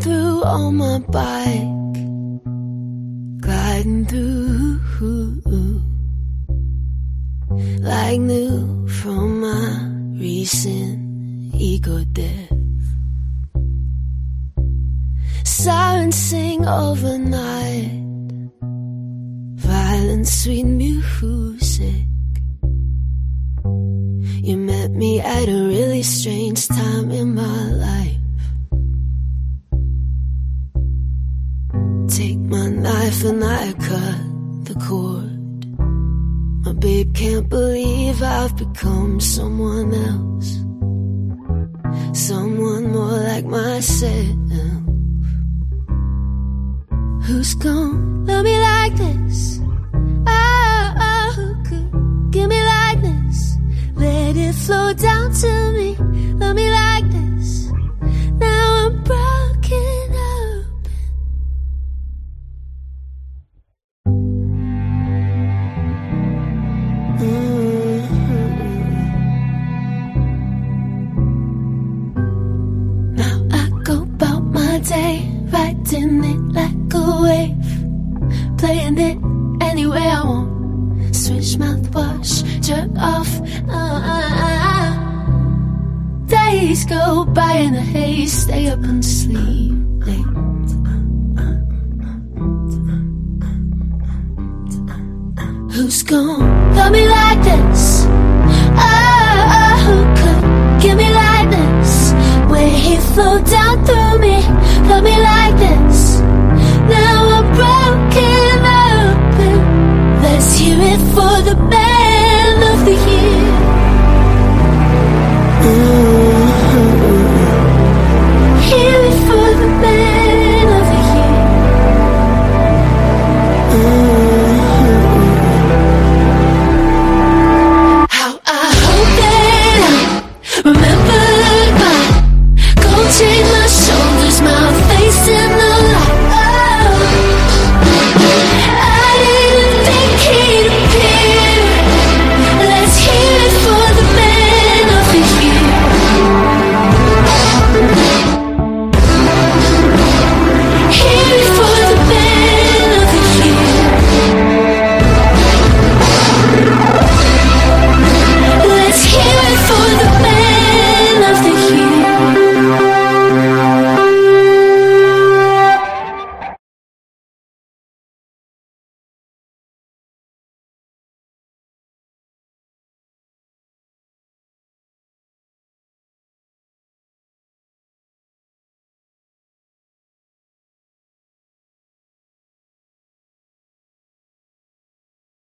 through on my bike, gliding through like new from my recent ego death. Sirens sing overnight, violent sweet music. You met me at a really strange time in my life. Take my knife and I cut the cord. My babe can't believe I've become someone else, someone more like myself. Who's gonna love me like this? Oh, who could give me like this? Let it flow down to me. Love me like this. Now I'm broken open. Now I go about my day, riding it like a wave, playing it any way I want. Switch mouthwash, jerk off. Days go by in a haze, stay up and sleep late. Who's gonna love me like this? Oh, who could give me like this? Where he flow down through me, love me like this. Now I'm broken open. Let's hear it for the best.